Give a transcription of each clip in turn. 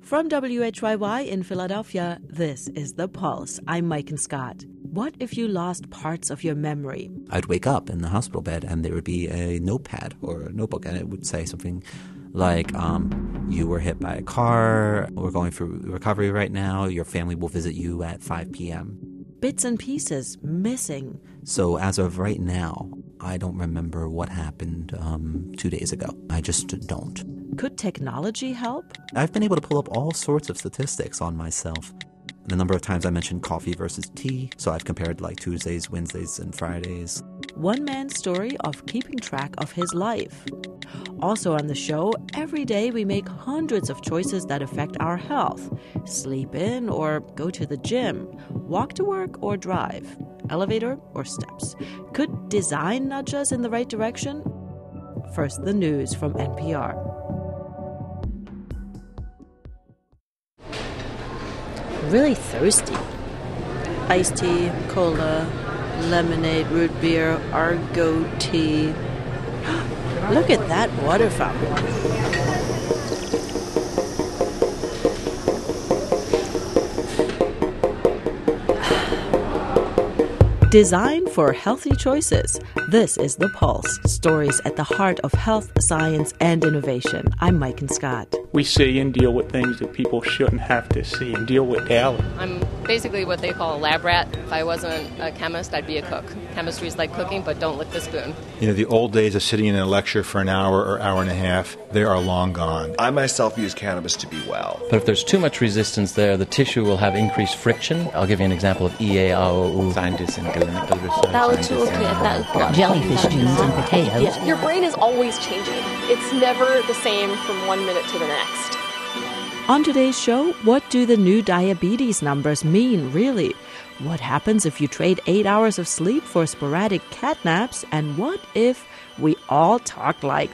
From WHYY in Philadelphia, this is The Pulse. I'm Mike and Scott. What if you lost parts of your memory? I'd wake up in the hospital bed and there would be a notepad or a notebook, and it would say something like, you were hit by a car, we're going through recovery right now, your family will visit you at 5 p.m. Bits and pieces missing. So as of right now, I don't remember what happened 2 days ago. I just don't. Could technology help? I've been able to pull up all sorts of statistics on myself. The number of times I mentioned coffee versus tea, so I've compared like Tuesdays, Wednesdays, and Fridays. One man's story of keeping track of his life. Also on the show, every day we make hundreds of choices that affect our health. Sleep in or go to the gym, walk to work or drive, elevator or steps. Could design nudge us in the right direction? First, the news from NPR. Really thirsty. Iced tea, cola, lemonade, root beer, Argo tea. Look at that water fountain. Design for healthy choices. This is The Pulse, stories at the heart of health, science, and innovation. I'm Mike and Scott. We see and deal with things that people shouldn't have to see and deal with daily. I'm basically what they call a lab rat. If I wasn't a chemist, I'd be a cook. Chemistry is like cooking, but don't lick the spoon. You know, the old days of sitting in a lecture for an hour or hour and a half, they are long gone. I myself use cannabis to be well. But if there's too much resistance there, the tissue will have increased friction. I'll give you an example of EAAO. Scientists in clinical research. Jellyfish genes and potatoes. Yeah. Your brain is always changing. It's never the same from 1 minute to the next. On today's show, what do the new diabetes numbers mean, really? What happens if you trade 8 hours of sleep for sporadic cat naps? And what if we all talk like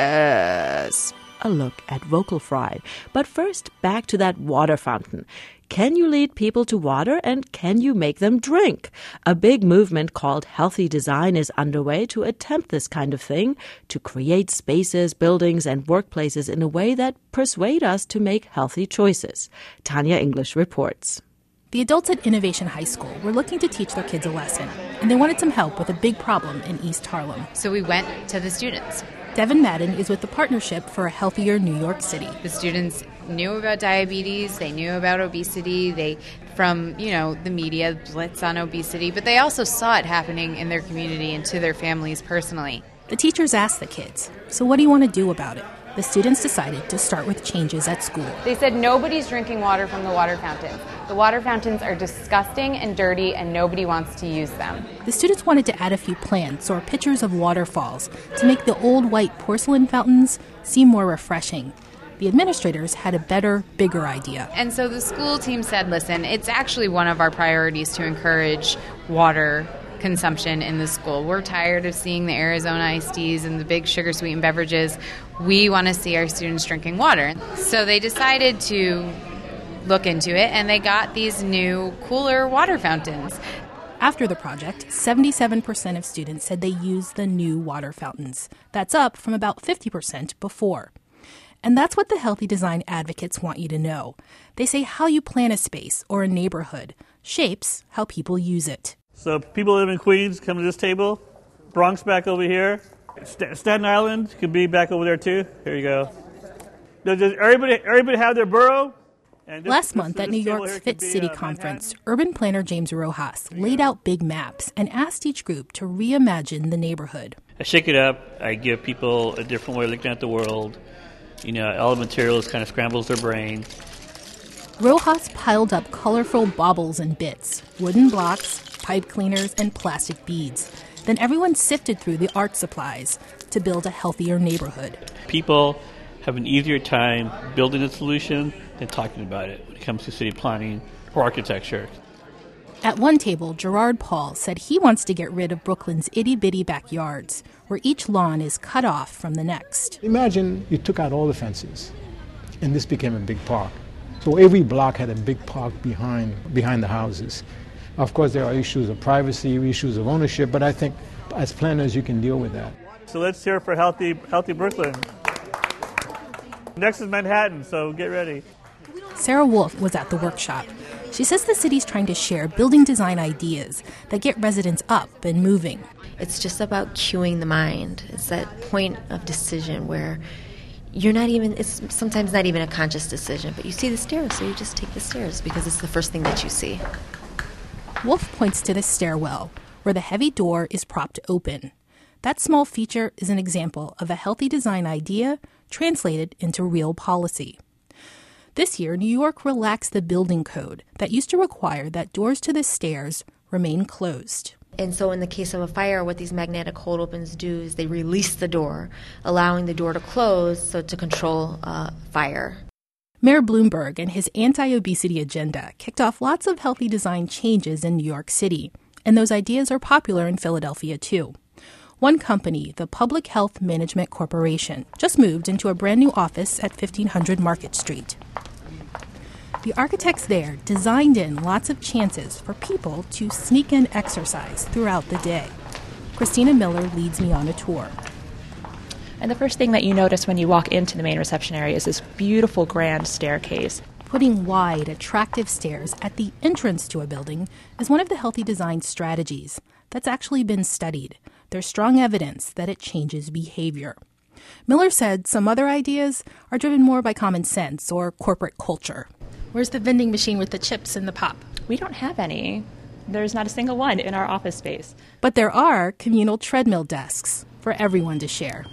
this? A look at vocal fry. But first, back to that water fountain. Can you lead people to water, and can you make them drink? A big movement called Healthy Design is underway to attempt this kind of thing, to create spaces, buildings, and workplaces in a way that persuade us to make healthy choices. Tanya English reports. The adults at Innovation High School were looking to teach their kids a lesson, and they wanted some help with a big problem in East Harlem. So we went to the students. Devin Madden is with the Partnership for a Healthier New York City. The students knew about diabetes, they knew about obesity, from the media, blitz on obesity, but they also saw it happening in their community and to their families personally. The teachers asked the kids, so what do you want to do about it? The students decided to start with changes at school. They said nobody's drinking water from the water fountains. The water fountains are disgusting and dirty, and nobody wants to use them. The students wanted to add a few plants or pictures of waterfalls to make the old white porcelain fountains seem more refreshing. The administrators had a better, bigger idea. And so the school team said, listen, it's actually one of our priorities to encourage water consumption in the school. We're tired of seeing the Arizona iced teas and the big sugar-sweetened beverages. We want to see our students drinking water. So they decided to look into it, and they got these new, cooler water fountains. After the project, 77% of students said they used the new water fountains. That's up from about 50% before. And that's what the healthy design advocates want you to know. They say how you plan a space or a neighborhood shapes how people use it. So people live in Queens, come to this table. Bronx back over here. Staten Island could be back over there too. Here you go. Does everybody have their borough? Last month at New York's Fit City Conference, urban planner James Rojas laid out big maps and asked each group to reimagine the neighborhood. I shake it up. I give people a different way of looking at the world. All the materials kind of scrambles their brain. Rojas piled up colorful baubles and bits, wooden blocks, pipe cleaners, and plastic beads. Then everyone sifted through the art supplies to build a healthier neighborhood. People have an easier time building a solution than talking about it when it comes to city planning or architecture. At one table, Gerard Paul said he wants to get rid of Brooklyn's itty-bitty backyards, where each lawn is cut off from the next. Imagine you took out all the fences, and this became a big park. So every block had a big park behind the houses. Of course, there are issues of privacy, issues of ownership, but I think as planners you can deal with that. So let's hear for Healthy Brooklyn. Next is Manhattan, so get ready. Sarah Wolf was at the workshop. She says the city's trying to share building design ideas that get residents up and moving. It's just about cueing the mind. It's that point of decision where it's sometimes not even a conscious decision, but you see the stairs, so you just take the stairs because it's the first thing that you see. Wolf points to the stairwell, where the heavy door is propped open. That small feature is an example of a healthy design idea translated into real policy. This year, New York relaxed the building code that used to require that doors to the stairs remain closed. And so in the case of a fire, what these magnetic hold opens do is they release the door, allowing the door to close so to control fire. Mayor Bloomberg and his anti-obesity agenda kicked off lots of healthy design changes in New York City, and those ideas are popular in Philadelphia too. One company, the Public Health Management Corporation, just moved into a brand new office at 1500 Market Street. The architects there designed in lots of chances for people to sneak in exercise throughout the day. Christina Miller leads me on a tour. And the first thing that you notice when you walk into the main reception area is this beautiful grand staircase. Putting wide, attractive stairs at the entrance to a building is one of the healthy design strategies that's actually been studied. There's strong evidence that it changes behavior. Miller said some other ideas are driven more by common sense or corporate culture. Where's the vending machine with the chips and the pop? We don't have any. There's not a single one in our office space. But there are communal treadmill desks for everyone to share.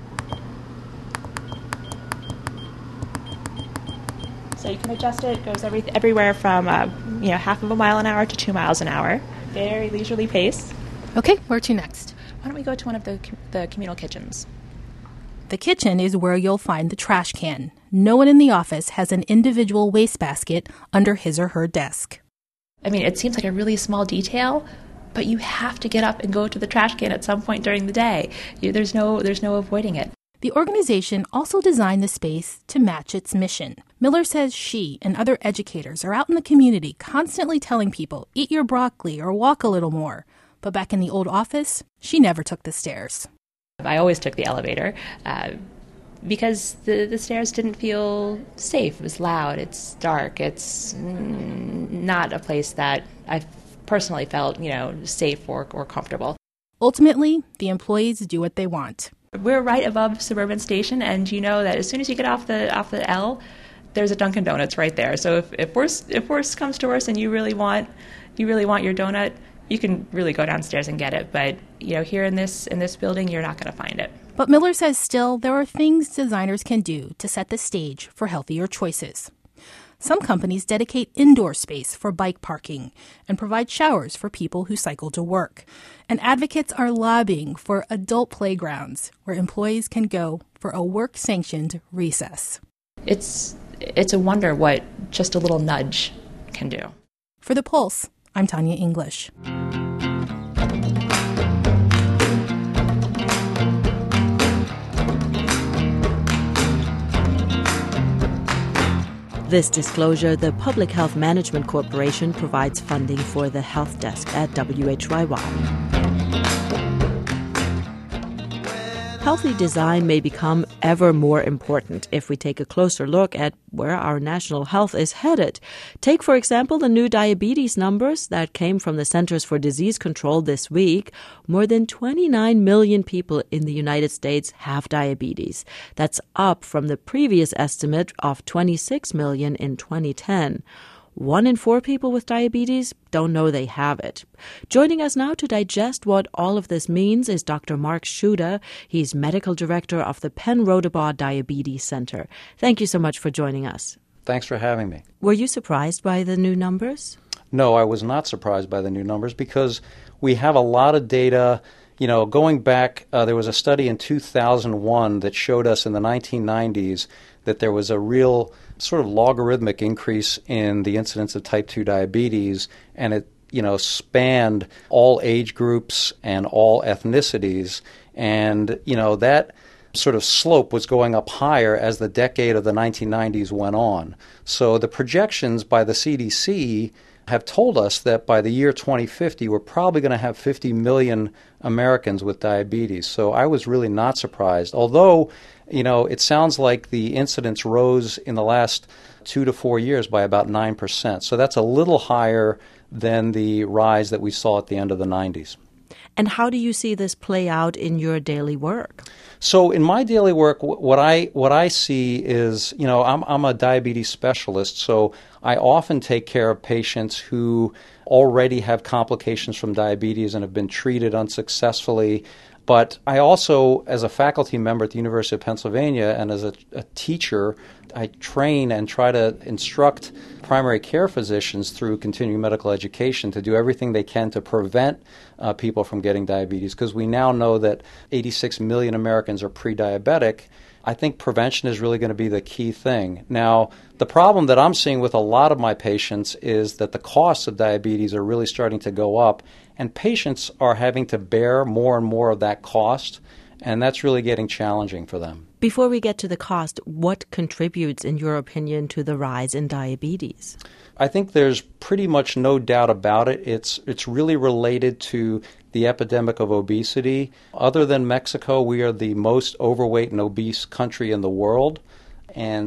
So you can adjust it. It goes everywhere from half of a mile an hour to 2 miles an hour. Very leisurely pace. Okay, where to next? Why don't we go to one of the communal kitchens? The kitchen is where you'll find the trash can. No one in the office has an individual wastebasket under his or her desk. I mean, it seems like a really small detail, but you have to get up and go to the trash can at some point during the day. There's no avoiding it. The organization also designed the space to match its mission. Miller says she and other educators are out in the community constantly telling people, eat your broccoli or walk a little more. But back in the old office, she never took the stairs. I always took the elevator because the stairs didn't feel safe. It was loud, it's dark, it's not a place that I personally felt, safe or comfortable. Ultimately, the employees do what they want. We're right above Suburban Station, and you know that as soon as you get off the L, there's a Dunkin' Donuts right there. So if worse comes to worse and you really want your donut, you can really go downstairs and get it. But here in this building, you're not going to find it. But Miller says still there are things designers can do to set the stage for healthier choices. Some companies dedicate indoor space for bike parking and provide showers for people who cycle to work. And advocates are lobbying for adult playgrounds where employees can go for a work-sanctioned recess. It's a wonder what just a little nudge can do. For The Pulse, I'm Tanya English. This disclosure, the Public Health Management Corporation provides funding for the Health Desk at WHYY. Healthy design may become ever more important if we take a closer look at where our national health is headed. Take, for example, the new diabetes numbers that came from the Centers for Disease Control this week. More than 29 million people in the United States have diabetes. That's up from the previous estimate of 26 million in 2010. 1 in 4 people with diabetes don't know they have it. Joining us now to digest what all of this means is Dr. Mark Schuda. He's medical director of the Penn Rodabaugh Diabetes Center. Thank you so much for joining us. Thanks for having me. Were you surprised by the new numbers? No, I was not surprised by the new numbers because we have a lot of data. Going back, there was a study in 2001 that showed us in the 1990s that there was a real sort of logarithmic increase in the incidence of type 2 diabetes, and it spanned all age groups and all ethnicities, and that sort of slope was going up higher as the decade of the 1990s went on. So the projections by the CDC have told us that by the year 2050, we're probably going to have 50 million Americans with diabetes. So I was really not surprised. Although, it sounds like the incidence rose in the last 2 to 4 years by about 9%. So that's a little higher than the rise that we saw at the end of the 90s. And how do you see this play out in your daily work? So in my daily work, what I see is, I'm a diabetes specialist, so I often take care of patients who already have complications from diabetes and have been treated unsuccessfully. But I also, as a faculty member at the University of Pennsylvania and as a teacher, I train and try to instruct primary care physicians through continuing medical education to do everything they can to prevent people from getting diabetes, because we now know that 86 million Americans are pre-diabetic. I think prevention is really going to be the key thing. Now, the problem that I'm seeing with a lot of my patients is that the costs of diabetes are really starting to go up, and patients are having to bear more and more of that cost, and that's really getting challenging for them. Before we get to the cost, what contributes, in your opinion, to the rise in diabetes? I think there's pretty much no doubt about it. It's really related to the epidemic of obesity. Other than Mexico, we are the most overweight and obese country in the world, and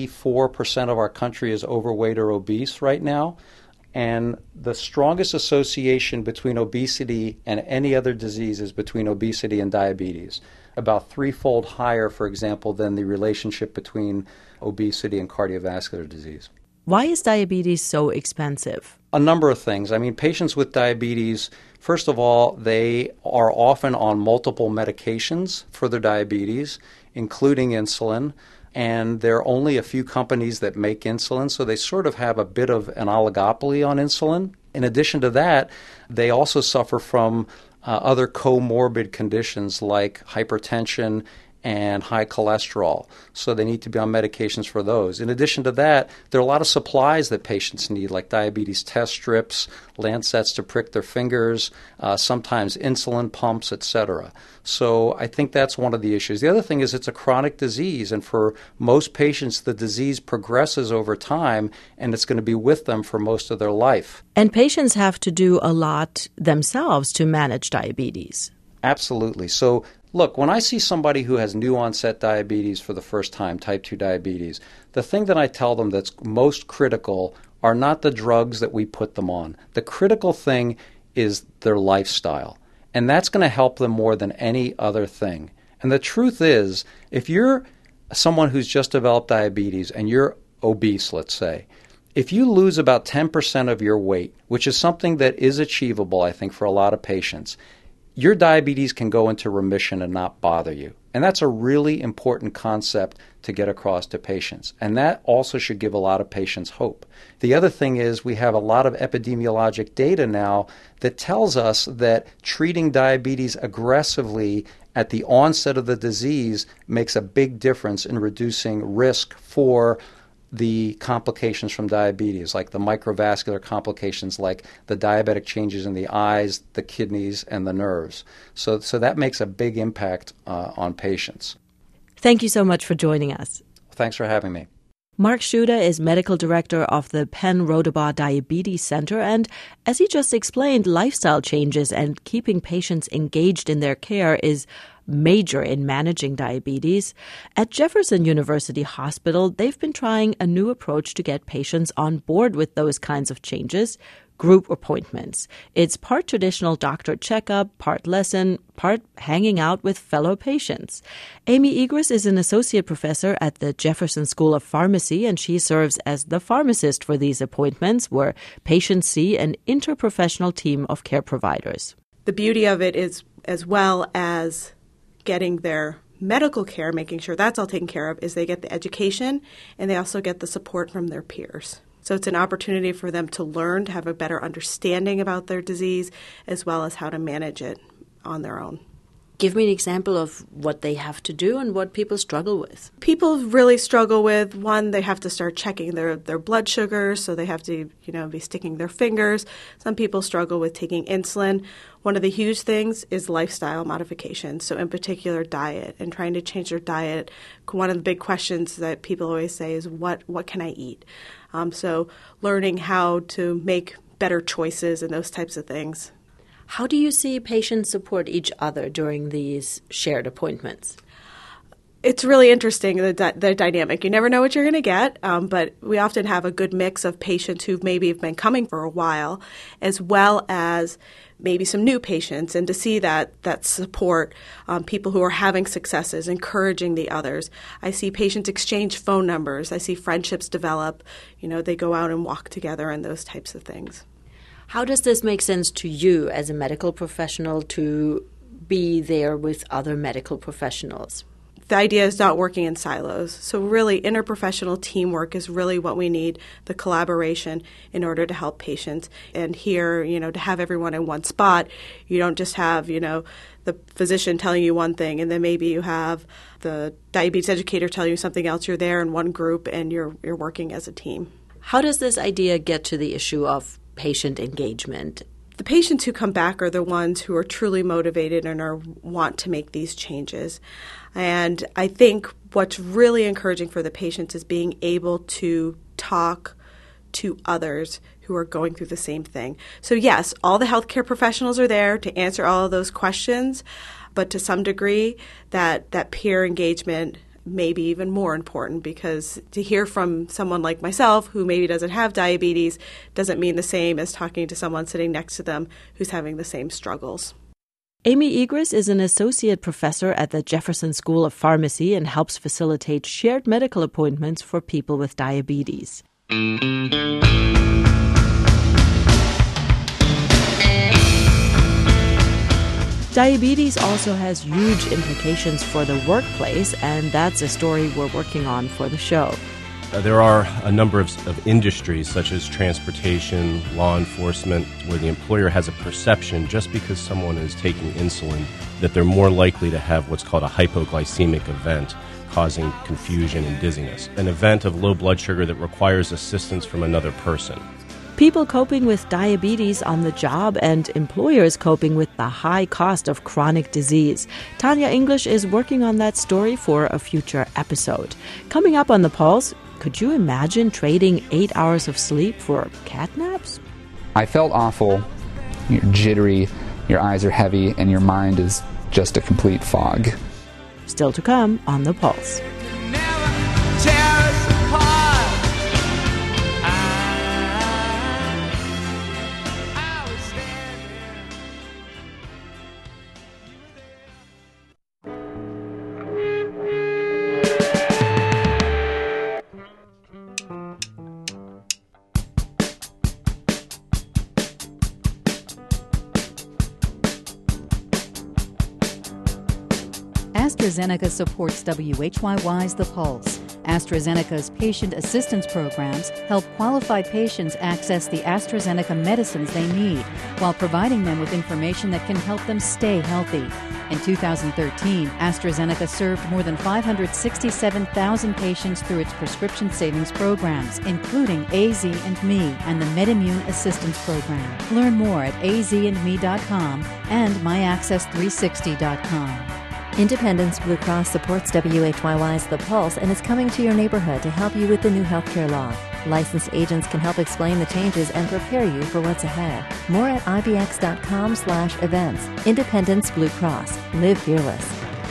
74% of our country is overweight or obese right now. And the strongest association between obesity and any other disease is between obesity and diabetes. About threefold higher, for example, than the relationship between obesity and cardiovascular disease. Why is diabetes so expensive? A number of things. Patients with diabetes, first of all, they are often on multiple medications for their diabetes, including insulin. And there are only a few companies that make insulin, so they sort of have a bit of an oligopoly on insulin. In addition to that, they also suffer from other comorbid conditions like hypertension and high cholesterol, so they need to be on medications for those. In addition to that, there are a lot of supplies that patients need, like diabetes test strips, lancets to prick their fingers, sometimes insulin pumps, etc. So I think that's one of the issues. The other thing is it's a chronic disease, and for most patients, the disease progresses over time, and it's going to be with them for most of their life. And patients have to do a lot themselves to manage diabetes. Absolutely. So look, when I see somebody who has new onset diabetes for the first time, type 2 diabetes, the thing that I tell them that's most critical are not the drugs that we put them on. The critical thing is their lifestyle. And that's going to help them more than any other thing. And the truth is, if you're someone who's just developed diabetes and you're obese, let's say, if you lose about 10% of your weight, which is something that is achievable, I think, for a lot of patients, your diabetes can go into remission and not bother you. And that's a really important concept to get across to patients. And that also should give a lot of patients hope. The other thing is we have a lot of epidemiologic data now that tells us that treating diabetes aggressively at the onset of the disease makes a big difference in reducing risk for the complications from diabetes, like the microvascular complications, like the diabetic changes in the eyes, the kidneys, and the nerves. So that makes a big impact on patients. Thank you so much for joining us. Thanks for having me. Mark Schuda is medical director of the Penn Rodabaugh Diabetes Center, and as he just explained, lifestyle changes and keeping patients engaged in their care is major in managing diabetes. At Jefferson University Hospital, they've been trying a new approach to get patients on board with those kinds of changes: group appointments. It's part traditional doctor checkup, part lesson, part hanging out with fellow patients. Amy Egris is an associate professor at the Jefferson School of Pharmacy, and she serves as the pharmacist for these appointments, where patients see an interprofessional team of care providers. The beauty of it is, as well as getting their medical care, making sure that's all taken care of, is they get the education and they also get the support from their peers. So it's an opportunity for them to learn, to have a better understanding about their disease, as well as how to manage it on their own. Give me an example of what they have to do and what people struggle with. People really struggle with, one, they have to start checking their blood sugar, so they have to, be sticking their fingers. Some people struggle with taking insulin. One of the huge things is lifestyle modification, so in particular diet and trying to change their diet. One of the big questions that people always say is, what can I eat? So learning how to make better choices and those types of things. How do you see patients support each other during these shared appointments? It's really interesting, the dynamic. You never know what you're going to get, but we often have a good mix of patients who maybe have been coming for a while, as well as maybe some new patients, and to see that support, people who are having successes, encouraging the others. I see patients exchange phone numbers. I see friendships develop. They go out and walk together and those types of things. How does this make sense to you as a medical professional to be there with other medical professionals? The idea is not working in silos. So really, interprofessional teamwork is really what we need, the collaboration in order to help patients. And here, to have everyone in one spot, you don't just have, the physician telling you one thing, and then maybe you have the diabetes educator telling you something else. You're there in one group, and you're working as a team. How does this idea get to the issue of patient engagement? The patients who come back are the ones who are truly motivated and want to make these changes. And I think what's really encouraging for the patients is being able to talk to others who are going through the same thing. So yes, all the healthcare professionals are there to answer all of those questions, but to some degree that peer engagement may be even more important, because to hear from someone like myself who maybe doesn't have diabetes doesn't mean the same as talking to someone sitting next to them who's having the same struggles. Amy Egris is an associate professor at the Jefferson School of Pharmacy and helps facilitate shared medical appointments for people with diabetes. Diabetes also has huge implications for the workplace, and that's a story we're working on for the show. There are a number of industries, such as transportation, law enforcement, where the employer has a perception, just because someone is taking insulin, that they're more likely to have what's called a hypoglycemic event, causing confusion and dizziness, an event of low blood sugar that requires assistance from another person. People coping with diabetes on the job and employers coping with the high cost of chronic disease. Tanya English is working on that story for a future episode. Coming up on The Pulse, could you imagine trading 8 hours of sleep for cat naps? I felt awful. You're jittery, your eyes are heavy, and your mind is just a complete fog. Still to come on The Pulse. AstraZeneca supports WHYY's The Pulse. AstraZeneca's patient assistance programs help qualified patients access the AstraZeneca medicines they need while providing them with information that can help them stay healthy. In 2013, AstraZeneca served more than 567,000 patients through its prescription savings programs, including AZ and Me and the MedImmune Assistance Program. Learn more at azandme.com and myaccess360.com. Independence Blue Cross supports WHYY's The Pulse and is coming to your neighborhood to help you with the new healthcare law. Licensed agents can help explain the changes and prepare you for what's ahead. More at ibx.com/events. Independence Blue Cross. Live fearless.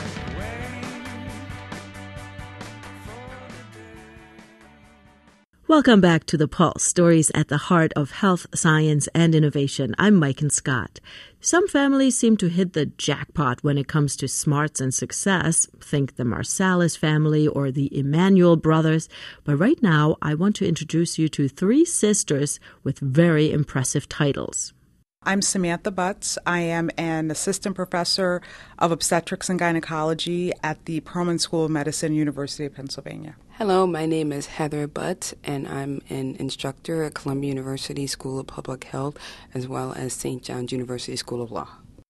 Welcome back to The Pulse, stories at the heart of health, science, and innovation. I'm Maiken Scott. Some families seem to hit the jackpot when it comes to smarts and success. Think the Marsalis family or the Emanuel brothers. But right now, I want to introduce you to three sisters with very impressive titles. I'm Samantha Butts. I am an assistant professor of obstetrics and gynecology at the Perelman School of Medicine, University of Pennsylvania. Hello, my name is Heather Butts, and I'm an instructor at Columbia University School of Public Health, as well as St. John's University School of Law.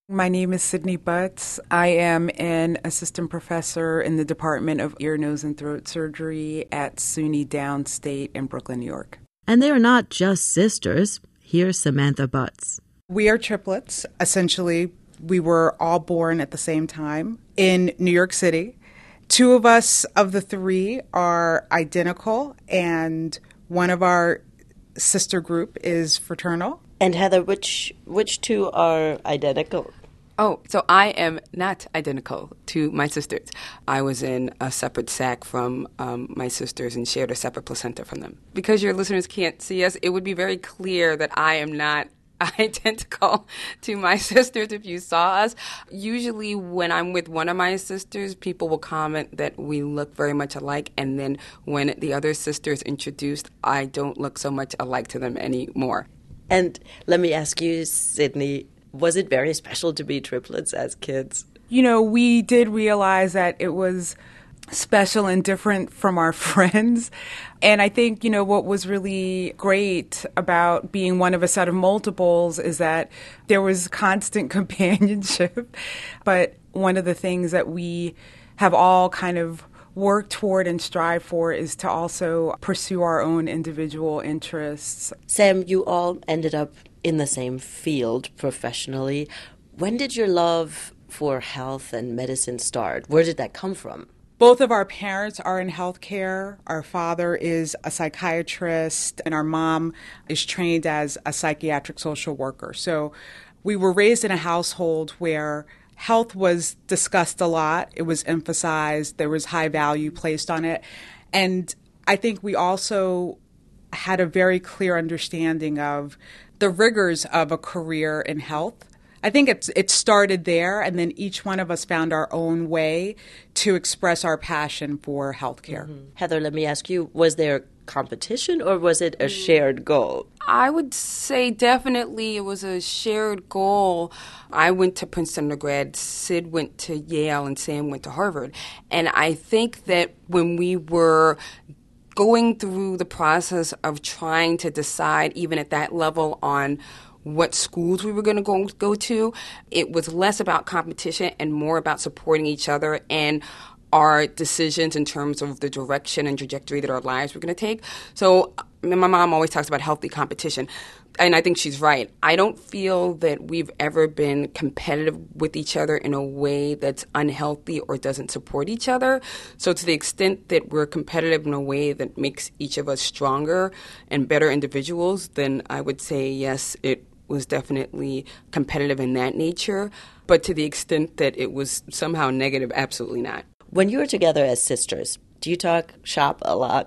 My name is Sydney Butts. I am an assistant professor in the Department of Ear, Nose, and Throat Surgery at SUNY Downstate in Brooklyn, New York. And they are not just sisters. Here's Samantha Butts. We are triplets. Essentially, we were all born at the same time in New York City. Two of us of the three are identical, and one of our sister group is fraternal. And Heather, which two are identical? Oh, so I am not identical to my sisters. I was in a separate sac from my sisters and shared a separate placenta from them. Because your listeners can't see us, it would be very clear that I am not identical to my sisters if you saw us. Usually when I'm with one of my sisters, people will comment that we look very much alike, and then when the other sister is introduced, I don't look so much alike to them anymore. And let me ask you, Sydney, was it very special to be triplets as kids? You know, we did realize that it was special and different from our friends. And I think, you know, what was really great about being one of a set of multiples is that there was constant companionship. But one of the things that we have all kind of worked toward and strive for is to also pursue our own individual interests. Sam, you all ended up in the same field professionally. When did your love for health and medicine start? Where did that come from? Both of our parents are in healthcare. Our father is a psychiatrist, and our mom is trained as a psychiatric social worker. So we were raised in a household where health was discussed a lot. It was emphasized. There was high value placed on it. And I think we also had a very clear understanding of the rigors of a career in health. I think it started there, and then each one of us found our own way to express our passion for healthcare. Mm-hmm. Heather, let me ask you, was there competition or was it a shared goal? I would say definitely it was a shared goal. I went to Princeton undergrad, Sid went to Yale, and Sam went to Harvard. And I think that when we were going through the process of trying to decide, even at that level, on what schools we were going to go to, it was less about competition and more about supporting each other and our decisions in terms of the direction and trajectory that our lives were going to take. So my mom always talks about healthy competition, and I think she's right. I don't feel that we've ever been competitive with each other in a way that's unhealthy or doesn't support each other. So to the extent that we're competitive in a way that makes each of us stronger and better individuals, then I would say yes, it was definitely competitive in that nature. But to the extent that it was somehow negative, absolutely not. When you were together as sisters, do you talk shop a lot?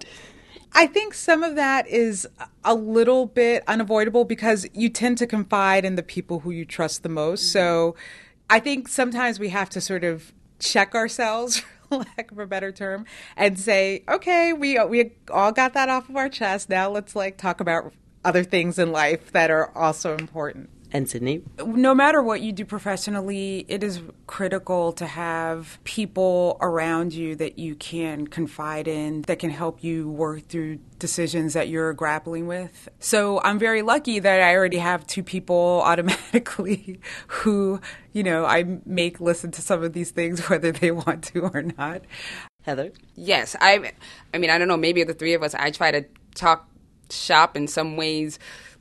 I think some of that is a little bit unavoidable because you tend to confide in the people who you trust the most. Mm-hmm. So I think sometimes we have to sort of check ourselves, for lack of a better term, and say, okay, we all got that off of our chest. Now let's talk about other things in life that are also important. And Sydney? No matter what you do professionally, it is critical to have people around you that you can confide in, that can help you work through decisions that you're grappling with. So I'm very lucky that I already have two people automatically who, I make listen to some of these things whether they want to or not. Heather? Yes. I mean, I don't know, maybe of the three of us, I try to talk shop in some ways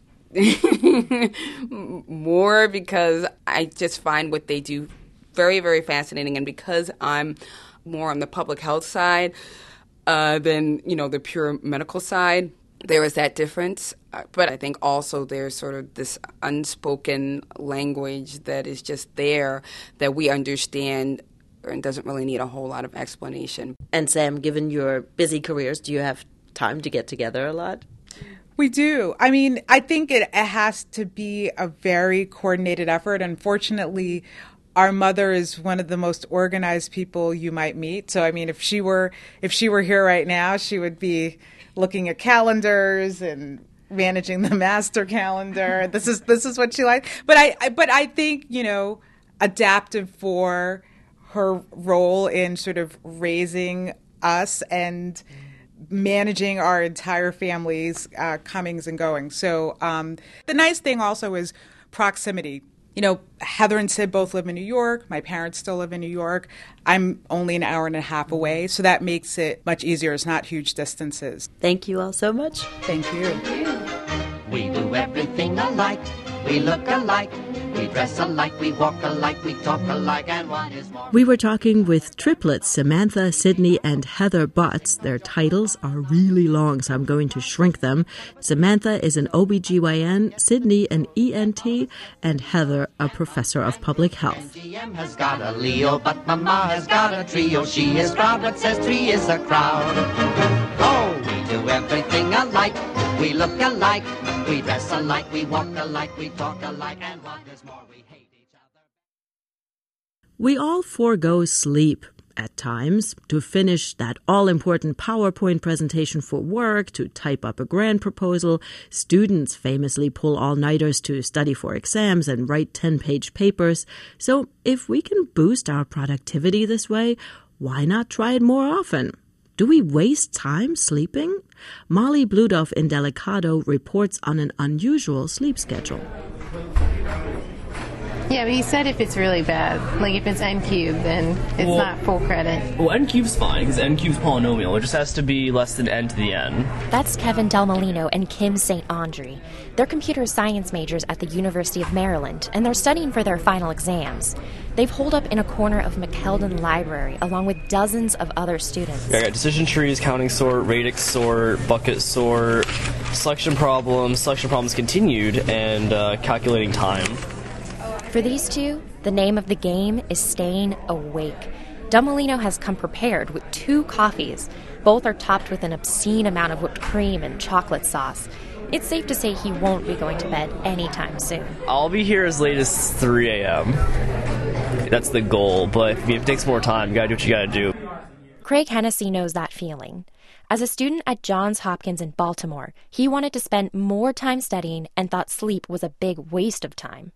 more because I just find what they do very, very fascinating. And because I'm more on the public health side than, the pure medical side, there is that difference. But I think also there's sort of this unspoken language that is just there that we understand and doesn't really need a whole lot of explanation. And Sam, given your busy careers, do you have time to get together a lot? We do. I mean, I think it has to be a very coordinated effort. Unfortunately, our mother is one of the most organized people you might meet. So, I mean, if she were here right now, she would be looking at calendars and managing the master calendar. This is what she likes. But I think, adaptive for her role in sort of raising us and managing our entire family's comings and goings. So the nice thing also is proximity. Heather and Sid both live in New York. My parents still live in New York. I'm only an hour and a half away, so that makes it much easier. It's not huge distances. Thank you all so much. Thank you. We do everything alike. We look alike. We dress alike. We walk alike. We talk alike. And what is more... We were talking with triplets Samantha, Sydney, and Heather Butts. Their titles are really long, so I'm going to shrink them. Samantha is an OBGYN, Sydney an ENT, and Heather a professor of public health. GM has got a Leo, but Mama has got a trio. She is proud but says three is a crowd. Oh, we do everything alike. We look alike. We dress alike. We walk alike. We talk alike. And what is more, we hate each other. We all forego sleep at times to finish that all-important PowerPoint presentation for work, to type up a grant proposal. Students famously pull all-nighters to study for exams and write 10-page papers. So if we can boost our productivity this way, why not try it more often? Do we waste time sleeping? Molly Bludoff in Delicado reports on an unusual sleep schedule. Yeah, but he said if it's really bad, like if it's n cubed, then it's not full credit. Well, n cube's fine, because n cube's polynomial. It just has to be less than n to the n. That's Kevin Del Molino and Kim St. Andre. They're computer science majors at the University of Maryland, and they're studying for their final exams. They've holed up in a corner of McKeldin Library, along with dozens of other students. I got decision trees, counting sort, radix sort, bucket sort, selection problems continued, and calculating time. For these two, the name of the game is staying awake. Del Molino has come prepared with 2 coffees. Both are topped with an obscene amount of whipped cream and chocolate sauce. It's safe to say he won't be going to bed anytime soon. I'll be here as late as 3 a.m. That's the goal, but if it takes more time, you gotta do what you gotta do. Craig Hennessy knows that feeling. As a student at Johns Hopkins in Baltimore, he wanted to spend more time studying and thought sleep was a big waste of time.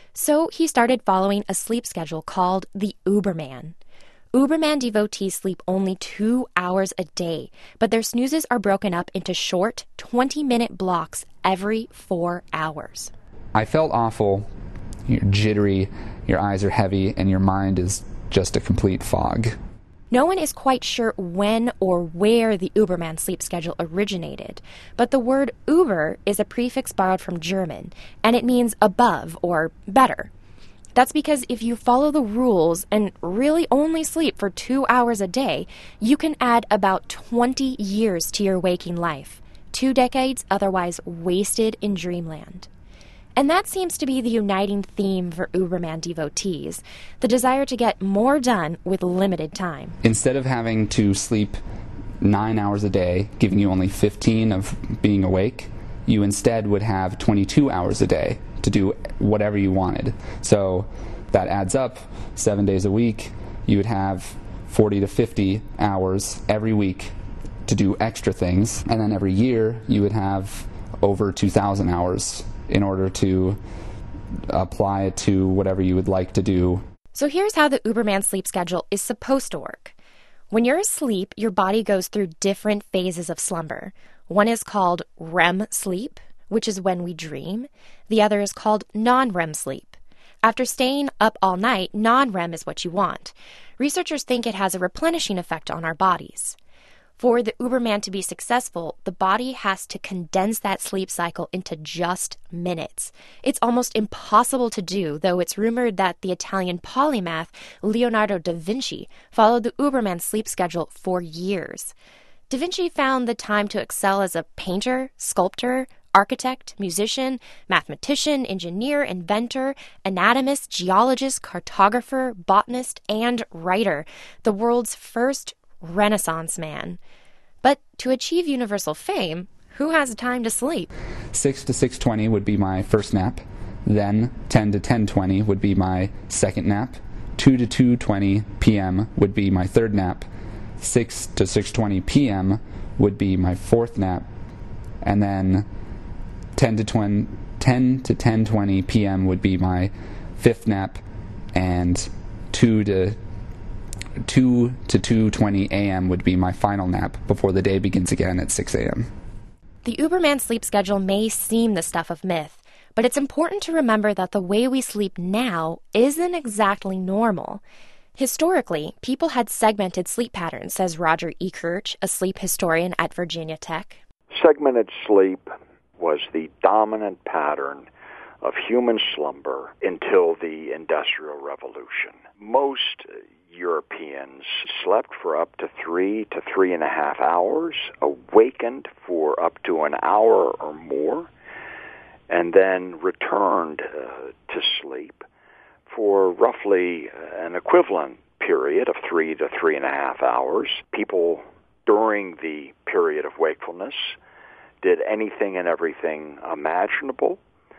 So he started following a sleep schedule called the Uberman. Uberman devotees sleep only 2 hours a day, but their snoozes are broken up into short, 20-minute blocks every 4 hours. I felt awful. You're jittery, your eyes are heavy, and your mind is just a complete fog. No one is quite sure when or where the Uberman sleep schedule originated, but the word Uber is a prefix borrowed from German, and it means above or better. That's because if you follow the rules and really only sleep for 2 hours a day, you can add about 20 years to your waking life, 2 decades otherwise wasted in dreamland. And that seems to be the uniting theme for Uberman devotees, the desire to get more done with limited time. Instead of having to sleep 9 hours a day, giving you only 15 of being awake, you instead would have 22 hours a day to do whatever you wanted. So that adds up 7 days a week. You would have 40 to 50 hours every week to do extra things. And then every year you would have over 2,000 hours in order to apply it to whatever you would like to do. So here's how the Uberman sleep schedule is supposed to work. When you're asleep, your body goes through different phases of slumber. One is called REM sleep, which is when we dream. The other is called non-REM sleep. After staying up all night, non-REM is what you want. Researchers think it has a replenishing effect on our bodies. For the Uberman to be successful, the body has to condense that sleep cycle into just minutes. It's almost impossible to do, though it's rumored that the Italian polymath Leonardo da Vinci followed the Uberman sleep schedule for years. Da Vinci found the time to excel as a painter, sculptor, architect, musician, mathematician, engineer, inventor, anatomist, geologist, cartographer, botanist, and writer, the world's first Renaissance man. But to achieve universal fame, who has time to sleep? 6 to 6:20 would be my first nap. Then 10 to 10:20 would be my second nap. 2 to 2:20 p.m. would be my third nap. 6 to 6:20 p.m. would be my fourth nap. And then 10 to 10:20 p.m. would be my fifth nap. And 2 to 2:20 a.m. would be my final nap before the day begins again at 6 a.m. The Uberman sleep schedule may seem the stuff of myth, But it's important to remember that the way we sleep now isn't exactly normal. Historically, people had segmented sleep patterns, says Roger Ekirch, a sleep historian at Virginia Tech. Segmented sleep was the dominant pattern of human slumber until the Industrial Revolution. Most Europeans slept for up to 3 to 3.5 hours, awakened for up to an hour or more, and then returned to sleep for roughly an equivalent period of 3 to 3.5 hours. People during the period of wakefulness did anything and everything imaginable,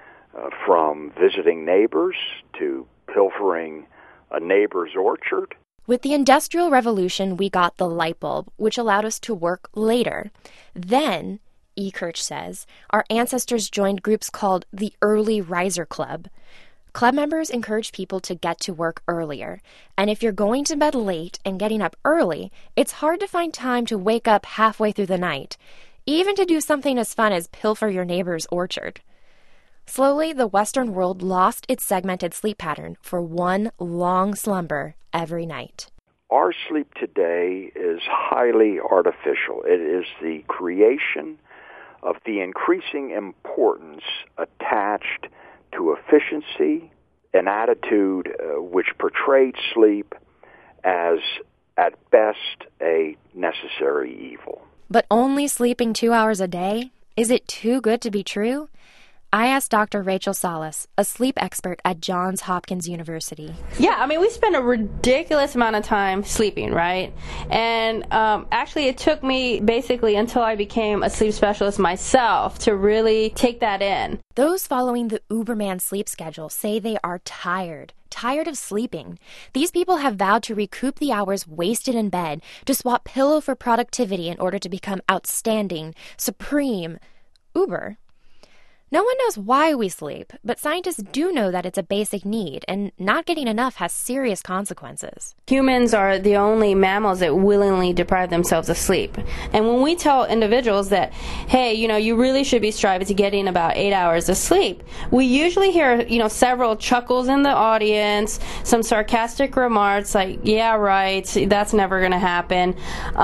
from visiting neighbors to pilfering a neighbor's orchard. With the Industrial Revolution, we got the light bulb, which allowed us to work later. Then, Ekirch says, our ancestors joined groups called the Early Riser Club. Club members encourage people to get to work earlier. And if you're going to bed late and getting up early, it's hard to find time to wake up halfway through the night, even to do something as fun as pilfer your neighbor's orchard. Slowly, the Western world lost its segmented sleep pattern for one long slumber every night. Our sleep today is highly artificial. It is the creation of the increasing importance attached to efficiency, an attitude which portrayed sleep as, at best, a necessary evil. But only sleeping 2 hours a day? Is it too good to be true? I asked Dr. Rachel Salas, a sleep expert at Johns Hopkins University. Yeah, I mean, we spend a ridiculous amount of time sleeping, right? And actually, it took me basically until I became a sleep specialist myself to really take that in. Those following the Uberman sleep schedule say they are tired of sleeping. These people have vowed to recoup the hours wasted in bed, to swap pillow for productivity in order to become outstanding, supreme, Uber. No one knows why we sleep, but scientists do know that it's a basic need, and not getting enough has serious consequences. Humans are the only mammals that willingly deprive themselves of sleep. And when we tell individuals that, hey, you really should be striving to getting about 8 hours of sleep, we usually hear, several chuckles in the audience, some sarcastic remarks like, yeah, right, that's never going to happen.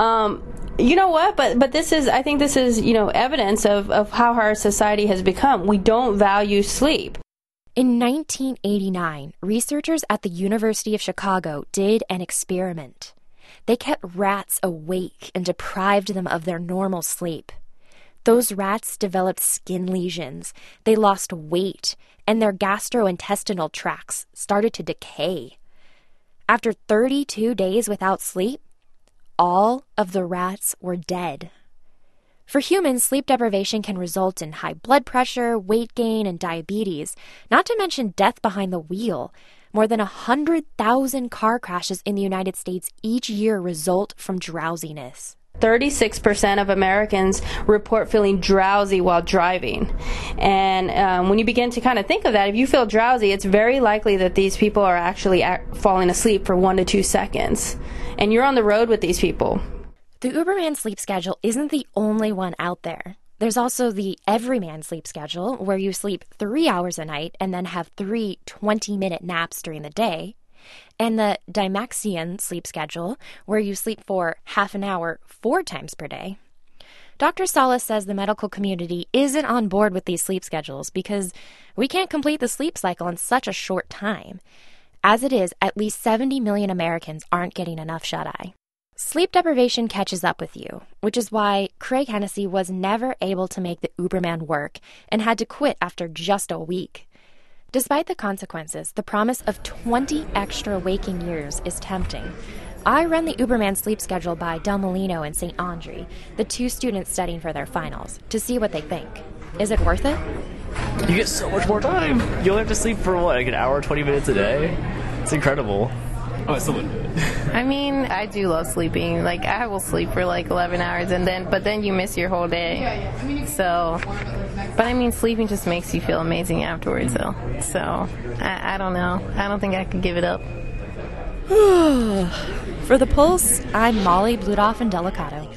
You know what? But I think this is, evidence of how our society has become. We don't value sleep. In 1989, researchers at the University of Chicago did an experiment. They kept rats awake and deprived them of their normal sleep. Those rats developed skin lesions, they lost weight, and their gastrointestinal tracts started to decay. After 32 days without sleep, all of the rats were dead. For humans, sleep deprivation can result in high blood pressure, weight gain, and diabetes, not to mention death behind the wheel. More than 100,000 car crashes in the United States each year result from drowsiness. 36% of Americans report feeling drowsy while driving. And when you begin to kind of think of that, if you feel drowsy, it's very likely that these people are actually falling asleep for 1 to 2 seconds. And you're on the road with these people. The Uberman sleep schedule isn't the only one out there. There's also the Everyman sleep schedule, where you sleep 3 hours a night and then have 3 20-minute naps during the day. And the Dymaxion sleep schedule, where you sleep for half an hour 4 times per day. Dr. Salas says the medical community isn't on board with these sleep schedules because we can't complete the sleep cycle in such a short time. As it is, at least 70 million Americans aren't getting enough shut-eye. Sleep deprivation catches up with you, which is why Craig Hennessy was never able to make the Uberman work and had to quit after just a week. Despite the consequences, the promise of 20 extra waking years is tempting. I run the Uberman sleep schedule by Del Molino and St. Andre, the 2 students studying for their finals, to see what they think. Is it worth it? You get so much more time. You only have to sleep for like an hour, 20 minutes a day. It's incredible. Oh, I still wouldn't do it. I mean, I do love sleeping. Like, I will sleep for like 11 hours but then you miss your whole day. So, but I mean, sleeping just makes you feel amazing afterwards, though. So, I don't know. I don't think I could give it up. For The Pulse, I'm Molly Bludoff and Delicato.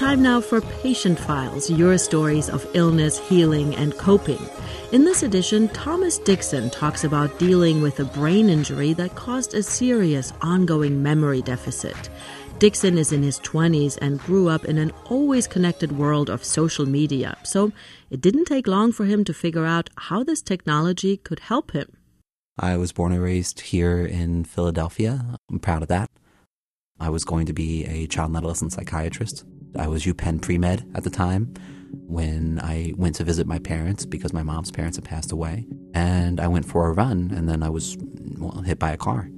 Time now for Patient Files, your stories of illness, healing, and coping. In this edition, Thomas Dixon talks about dealing with a brain injury that caused a serious ongoing memory deficit. Dixon is in his 20s and grew up in an always connected world of social media, so it didn't take long for him to figure out how this technology could help him. I was born and raised here in Philadelphia. I'm proud of that. I was going to be a child and adolescent psychiatrist. I was UPenn pre-med at the time when I went to visit my parents because my mom's parents had passed away. And I went for a run, and then I was hit by a car.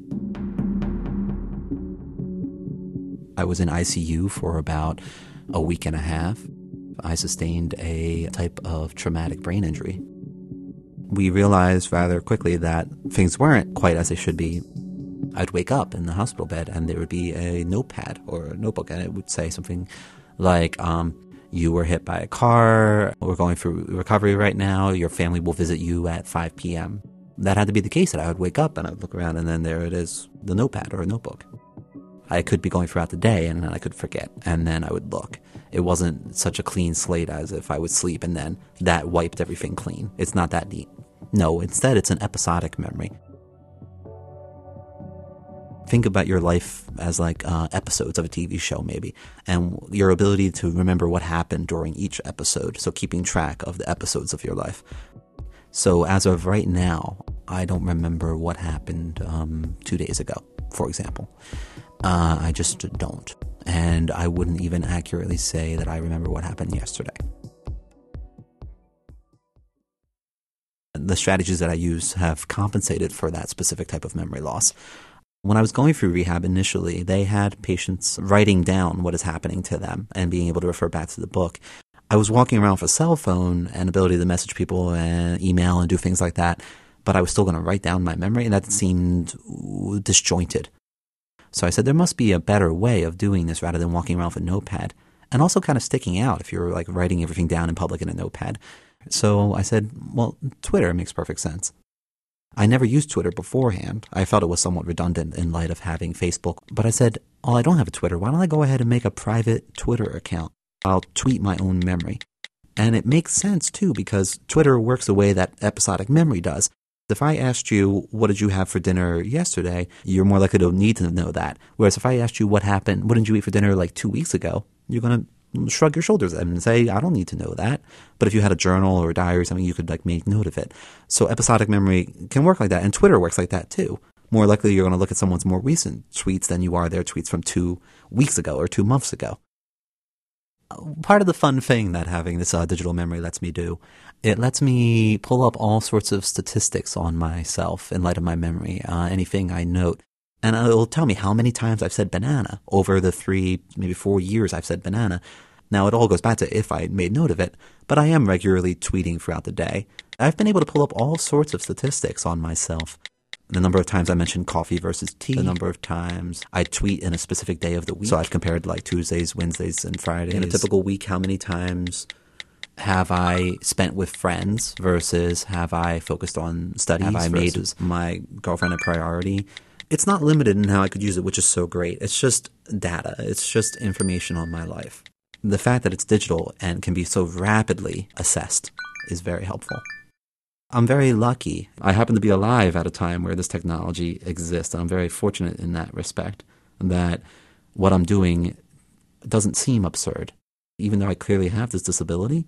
I was in ICU for about a week and a half. I sustained a type of traumatic brain injury. We realized rather quickly that things weren't quite as they should be. I'd wake up in the hospital bed and there would be a notepad or a notebook, and it would say something like, you were hit by a car, we're going through recovery right now, your family will visit you at 5 p.m. That had to be the case, that I would wake up and I'd look around and then there it is, the notepad or a notebook. I could be going throughout the day and then I could forget, and then I would look. It wasn't such a clean slate as if I would sleep and then that wiped everything clean. It's not that neat. No, instead it's an episodic memory. Think about your life as like episodes of a TV show maybe, and your ability to remember what happened during each episode, so keeping track of the episodes of your life. So as of right now, I don't remember what happened 2 days ago, for example. I just don't. And I wouldn't even accurately say that I remember what happened yesterday. The strategies that I use have compensated for that specific type of memory loss. When I was going through rehab initially, they had patients writing down what is happening to them and being able to refer back to the book. I was walking around with a cell phone and ability to message people and email and do things like that, but I was still going to write down my memory, and that seemed disjointed. So I said there must be a better way of doing this rather than walking around with a notepad, and also kind of sticking out if you're like writing everything down in public in a notepad. So I said, well, Twitter makes perfect sense. I never used Twitter beforehand. I felt it was somewhat redundant in light of having Facebook. But I said, oh, I don't have a Twitter. Why don't I go ahead and make a private Twitter account? I'll tweet my own memory. And it makes sense, too, because Twitter works the way that episodic memory does. If I asked you, what did you have for dinner yesterday, you're more likely to need to know that. Whereas if I asked you what happened, what did you eat for dinner like 2 weeks ago, you're going to shrug your shoulders and say, I don't need to know that. But if you had a journal or a diary or something, you could like make note of it. So episodic memory can work like that, and Twitter works like that too. More likely you're going to look at someone's more recent tweets than you are their tweets from 2 weeks ago or 2 months ago. Part of the fun thing that having this digital memory lets me do, it lets me pull up all sorts of statistics on myself in light of my memory, anything I note. And it'll tell me how many times I've said banana over the 3, maybe 4 years I've said banana. Now, it all goes back to if I made note of it, but I am regularly tweeting throughout the day. I've been able to pull up all sorts of statistics on myself. The number of times I mentioned coffee versus tea, the number of times I tweet in a specific day of the week. So I've compared like Tuesdays, Wednesdays, and Fridays. In a typical week, how many times have I spent with friends versus have I focused on studies? Have I made my girlfriend a priority? It's not limited in how I could use it, which is so great. It's just data. It's just information on my life. The fact that it's digital and can be so rapidly assessed is very helpful. I'm very lucky. I happen to be alive at a time where this technology exists. I'm very fortunate in that respect, that what I'm doing doesn't seem absurd. Even though I clearly have this disability,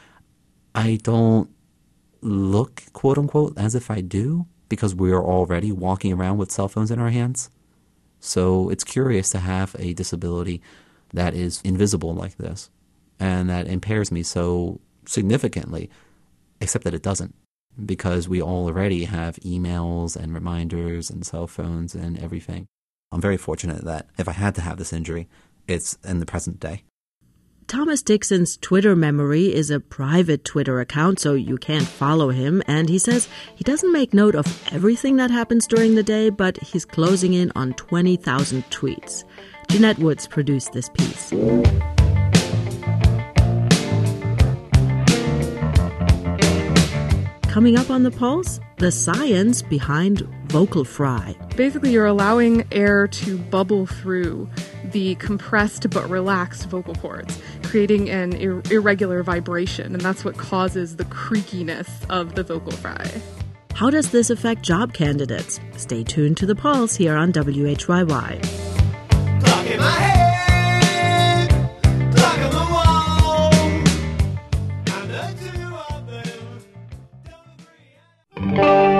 I don't look, quote unquote, as if I do, because we are already walking around with cell phones in our hands. So it's curious to have a disability that is invisible like this and that impairs me so significantly, except that it doesn't, because we already have emails and reminders and cell phones and everything. I'm very fortunate that if I had to have this injury, it's in the present day. Thomas Dixon's Twitter memory is a private Twitter account, so you can't follow him, and he says he doesn't make note of everything that happens during the day, but he's closing in on 20,000 tweets. Jeanette Woods produced this piece. Coming up on The Pulse, the science behind vocal fry? Basically, you're allowing air to bubble through the compressed but relaxed vocal cords, creating an irregular vibration, and that's what causes the creakiness of the vocal fry. How does this affect job candidates? Stay tuned to The Pulse here on WHYY. Clock in my head, clock on the wall, and the two of them don't agree.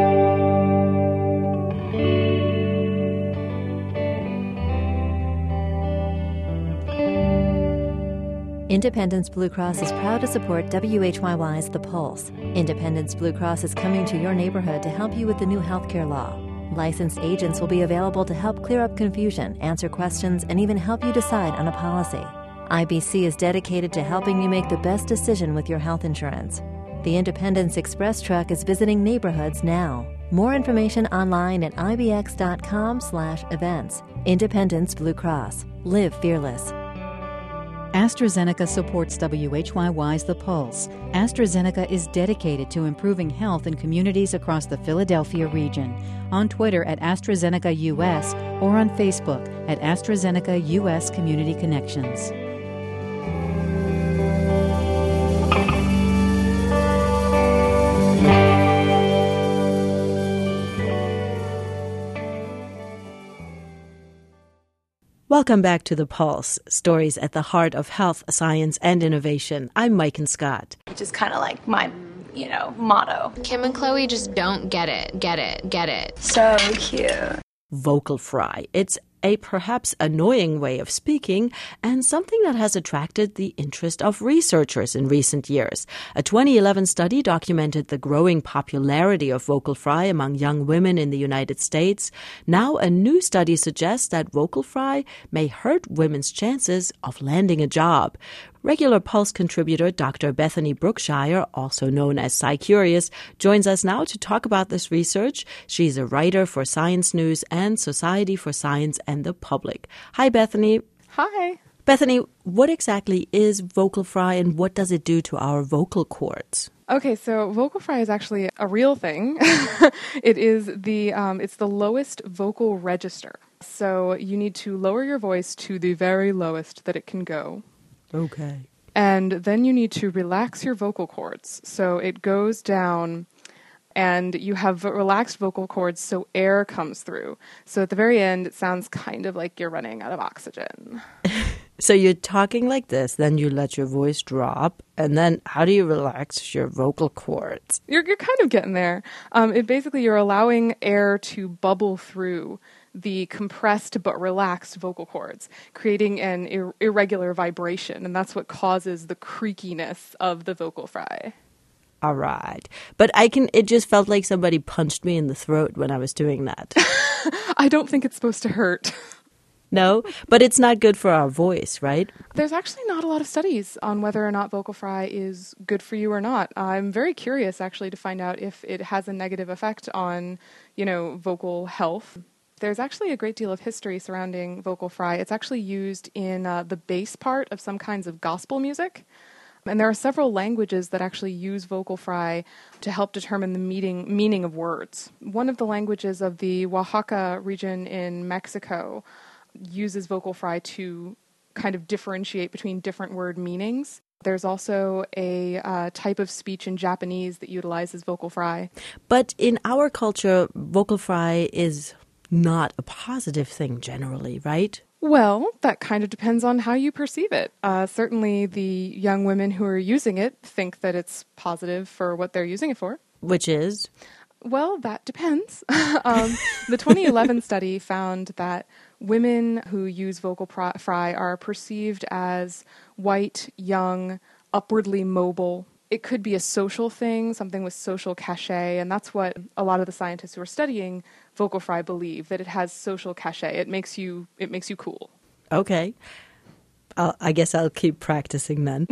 Independence Blue Cross is proud to support WHYY's The Pulse. Independence Blue Cross is coming to your neighborhood to help you with the new healthcare law. Licensed agents will be available to help clear up confusion, answer questions, and even help you decide on a policy. IBC is dedicated to helping you make the best decision with your health insurance. The Independence Express truck is visiting neighborhoods now. More information online at ibx.com/events. Independence Blue Cross. Live fearless. AstraZeneca supports WHYY's The Pulse. AstraZeneca is dedicated to improving health in communities across the Philadelphia region. On Twitter at AstraZeneca US or on Facebook at AstraZeneca US Community Connections. Welcome back to The Pulse, stories at the heart of health, science, and innovation. I'm Mike and Scott. Which is kind of like my, motto. Kim and Chloe just don't get it. So cute. Vocal fry. It's a perhaps annoying way of speaking and something that has attracted the interest of researchers in recent years. A 2011 study documented the growing popularity of vocal fry among young women in the United States. Now, a new study suggests that vocal fry may hurt women's chances of landing a job. Regular Pulse contributor Dr. Bethany Brookshire, also known as PsyCurious, joins us now to talk about this research. She's a writer for Science News and Society for Science and the Public. Hi, Bethany. Hi. Bethany, what exactly is vocal fry and what does it do to our vocal cords? Okay, so vocal fry is actually a real thing. It is it's the lowest vocal register. So you need to lower your voice to the very lowest that it can go. Okay. And then you need to relax your vocal cords. So it goes down and you have relaxed vocal cords so air comes through. So at the very end, it sounds kind of like you're running out of oxygen. So you're talking like this, then you let your voice drop, and then how do you relax your vocal cords? You're kind of getting there. You're allowing air to bubble through the compressed but relaxed vocal cords, creating an irregular vibration, and that's what causes the creakiness of the vocal fry. All right. But it just felt like somebody punched me in the throat when I was doing that. I don't think it's supposed to hurt. No, but it's not good for our voice, right? There's actually not a lot of studies on whether or not vocal fry is good for you or not. I'm very curious, actually, to find out if it has a negative effect on, vocal health. There's actually a great deal of history surrounding vocal fry. It's actually used in the bass part of some kinds of gospel music. And there are several languages that actually use vocal fry to help determine the meaning of words. One of the languages of the Oaxaca region in Mexico uses vocal fry to kind of differentiate between different word meanings. There's also a type of speech in Japanese that utilizes vocal fry. But in our culture, vocal fry is not a positive thing generally, right? Well, that kind of depends on how you perceive it. Certainly the young women who are using it think that it's positive for what they're using it for. Which is? Well, that depends. The 2011 study found that women who use vocal fry are perceived as white, young, upwardly mobile. It could be a social thing, something with social cachet, and that's what a lot of the scientists who are studying vocal fry believe, that it has social cachet. It makes you cool. Okay. I guess I'll keep practicing then.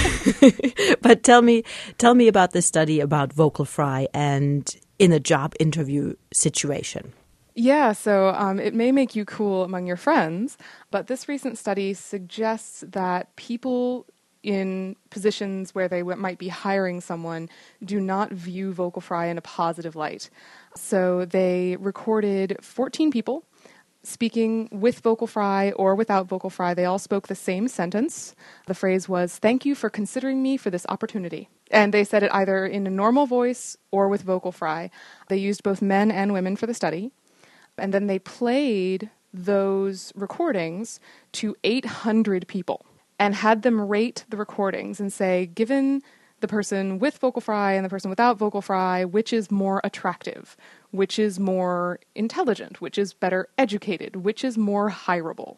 But tell me about this study about vocal fry and in a job interview situation. Yeah, so it may make you cool among your friends, but this recent study suggests that people in positions where they might be hiring someone do not view vocal fry in a positive light. So they recorded 14 people speaking with vocal fry or without vocal fry. They all spoke the same sentence. The phrase was, "Thank you for considering me for this opportunity." And they said it either in a normal voice or with vocal fry. They used both men and women for the study. And then they played those recordings to 800 people and had them rate the recordings and say, given the person with vocal fry and the person without vocal fry, which is more attractive, which is more intelligent, which is better educated, which is more hireable.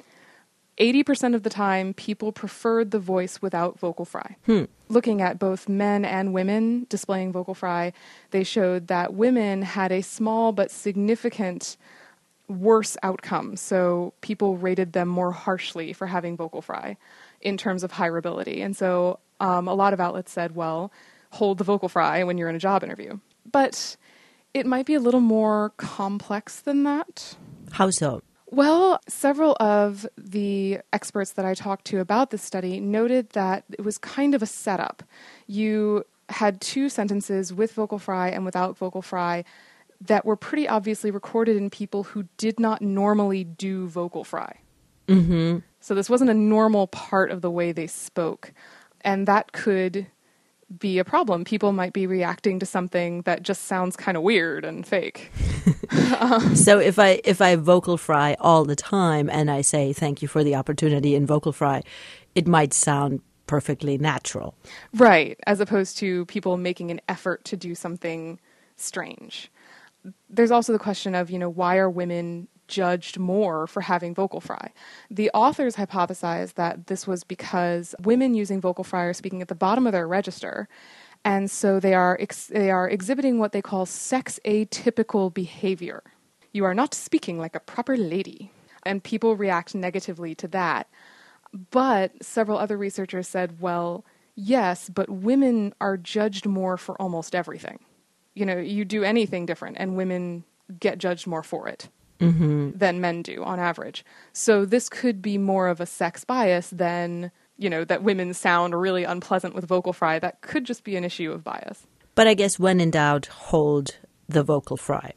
80% of the time, people preferred the voice without vocal fry. Looking at both men and women displaying vocal fry, they showed that women had a small but significant worse outcome. So people rated them more harshly for having vocal fry in terms of hireability. And so a lot of outlets said, well, hold the vocal fry when you're in a job interview. But it might be a little more complex than that. How so? Well, several of the experts that I talked to about this study noted that it was kind of a setup. You had two sentences with vocal fry and without vocal fry that were pretty obviously recorded in people who did not normally do vocal fry. Mm-hmm. So this wasn't a normal part of the way they spoke. And that could be a problem. People might be reacting to something that just sounds kind of weird and fake. So if I vocal fry all the time and I say thank you for the opportunity in vocal fry, it might sound perfectly natural. Right, as opposed to people making an effort to do something strange. There's also the question of, why are women judged more for having vocal fry? The authors hypothesized that this was because women using vocal fry are speaking at the bottom of their register, and so they are exhibiting what they call sex atypical behavior. You are not speaking like a proper lady, and people react negatively to that. But several other researchers said, well, yes, but women are judged more for almost everything. You do anything different, and women get judged more for it. Mm-hmm. Than men do on average. So this could be more of a sex bias than, that women sound really unpleasant with vocal fry. That could just be an issue of bias. But I guess when in doubt, hold the vocal fry.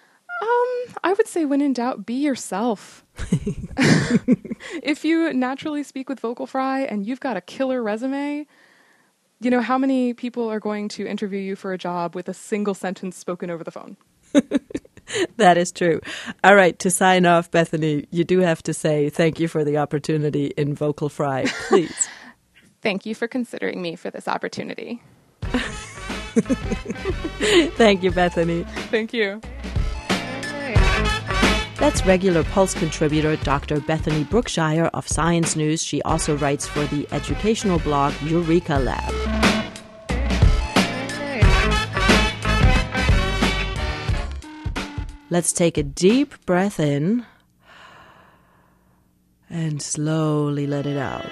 I would say when in doubt, be yourself. If you naturally speak with vocal fry and you've got a killer resume, how many people are going to interview you for a job with a single sentence spoken over the phone? That is true. All right, to sign off, Bethany, you do have to say thank you for the opportunity in vocal fry, please. Thank you for considering me for this opportunity. Thank you, Bethany. Thank you. That's regular Pulse contributor Dr. Bethany Brookshire of Science News. She also writes for the educational blog Eureka Lab. Let's take a deep breath in and slowly let it out.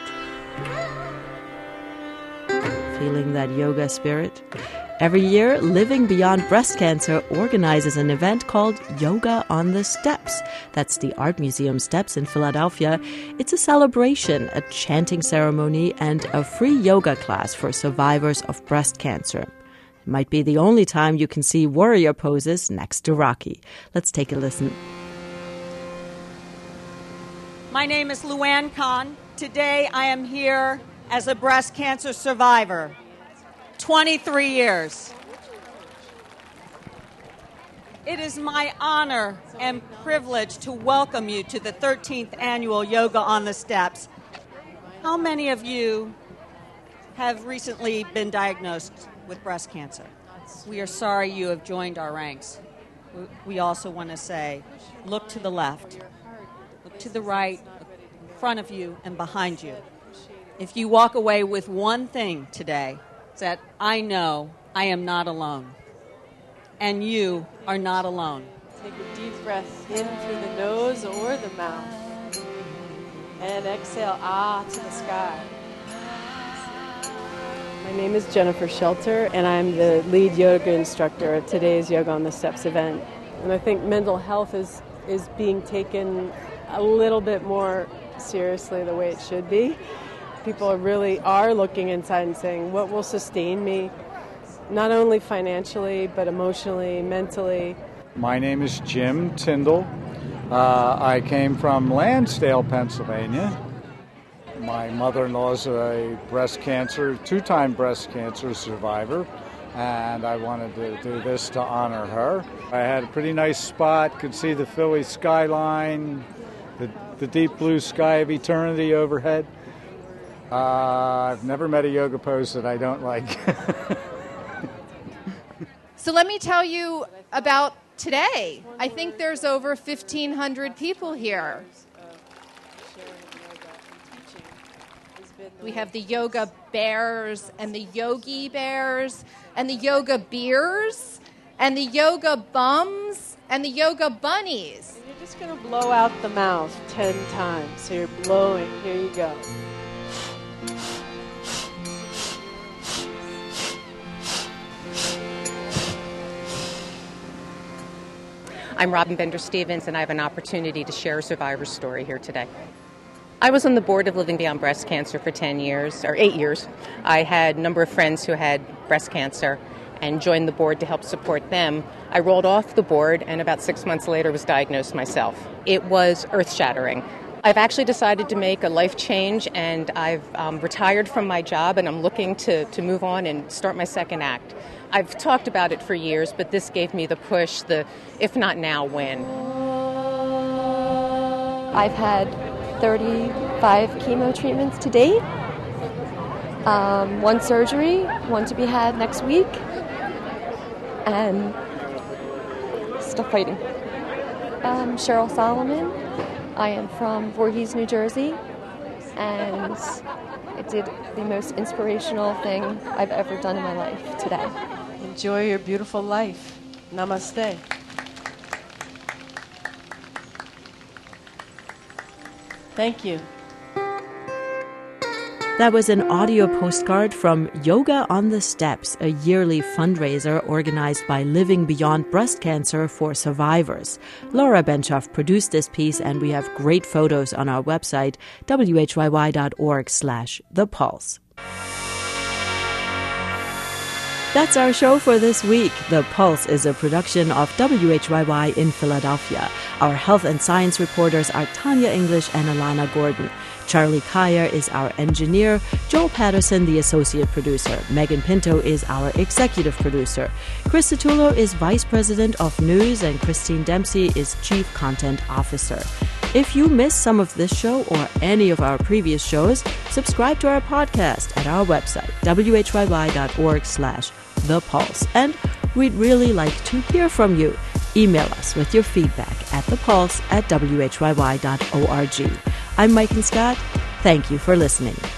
Feeling that yoga spirit? Every year, Living Beyond Breast Cancer organizes an event called Yoga on the Steps. That's the Art Museum Steps in Philadelphia. It's a celebration, a chanting ceremony, and a free yoga class for survivors of breast cancer. It might be the only time you can see warrior poses next to Rocky. Let's take a listen. My name is Luann Khan. Today I am here as a breast cancer survivor. 23 years. It is my honor and privilege to welcome you to the 13th annual Yoga on the Steps. How many of you have recently been diagnosed with breast cancer? We are sorry you have joined our ranks. We also want to say, look to the left, look to the right, in front of you and behind you. If you walk away with one thing today, it's that I know I am not alone. And you are not alone. Take a deep breath in through the nose or the mouth. And exhale, to the sky. My name is Jennifer Shelter, and I'm the lead yoga instructor at today's Yoga on the Steps event. And I think mental health is being taken a little bit more seriously the way it should be. people really are looking inside and saying, what will sustain me, not only financially, but emotionally, mentally. My name is Jim Tyndall. I came from Lansdale, Pennsylvania. My mother-in-law is a two-time breast cancer survivor, and I wanted to do this to honor her. I had a pretty nice spot, could see the Philly skyline, the deep blue sky of eternity overhead. I've never met a yoga pose that I don't like. So let me tell you about today. I think there's over 1,500 people here. We have the yoga bears and the yogi bears and the yoga beers and the yoga bums and the yoga bunnies. You're just going to blow out the mouth 10 times. So you're blowing. Here you go. I'm Robin Bender-Stevens, and I have an opportunity to share a survivor's story here today. I was on the board of Living Beyond Breast Cancer for 8 years. I had a number of friends who had breast cancer and joined the board to help support them. I rolled off the board and about 6 months later was diagnosed myself. It was earth-shattering. I've actually decided to make a life change, and I've retired from my job, and I'm looking to move on and start my second act. I've talked about it for years, but this gave me the push, the if not now, when. I've had 35 chemo treatments to date, 1 surgery, 1 to be had next week, and still fighting. Cheryl Solomon. I am from Voorhees, New Jersey, and I did the most inspirational thing I've ever done in my life today. Enjoy your beautiful life. Namaste. Thank you. That was an audio postcard from Yoga on the Steps, a yearly fundraiser organized by Living Beyond Breast Cancer for survivors. Laura Benshoff produced this piece, and we have great photos on our website, whyy.org/thepulse. That's our show for this week. The Pulse is a production of WHYY in Philadelphia. Our health and science reporters are Tanya English and Alana Gordon. Charlie Kyer is our engineer, Joel Patterson the associate producer, Megan Pinto is our executive producer, Chris Satullo is vice president of news, and Christine Dempsey is chief content officer. If you missed some of this show or any of our previous shows, subscribe to our podcast at our website, whyy.org/thepulse. And we'd really like to hear from you. Email us with your feedback at thepulse@whyy.org. I'm Mike and Scott. Thank you for listening.